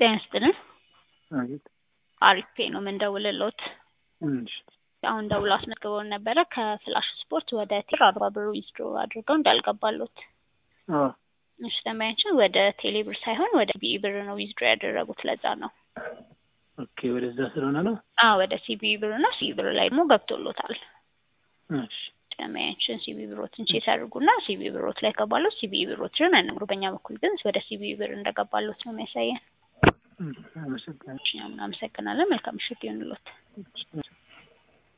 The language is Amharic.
ጤንስጥልን አቤት አሪፍ ነው ምንደውልልዎት አሁን ደውሎ አስነግበውን ነበረ ከፍላሽ ስፖርት ወደ ቴሌ 40 ብር ዊዝድሮ አድርገው እንዳልገባሎት እሺ ለማያችን ወደ ቴሌ ብር ሳይሆን ወደ ቢኢ ብር ነው ዊዝድሮ ያደረጉት ለዛ ነው ኦኬ ወደዛ ስለሆነ ነው ወደ ሲቢኢ ብር ነው ሲቢኢ ብር ላይ ደግሞ ገብቶሎታል እሺ ለማያችን ሲቢኢ ብሮትን ቼክ አድርጉና ሲቢኢ ብሮት ላይ ገባሎት ሲቢኢ ብሮትን አነግሩ በእኛ በኩል ግን ወደ ሲቢኢ ብር እንደገባሎት ነው የሚያሳየን አመሰግናለሁ መልካም ምሽት ይሁንልዎት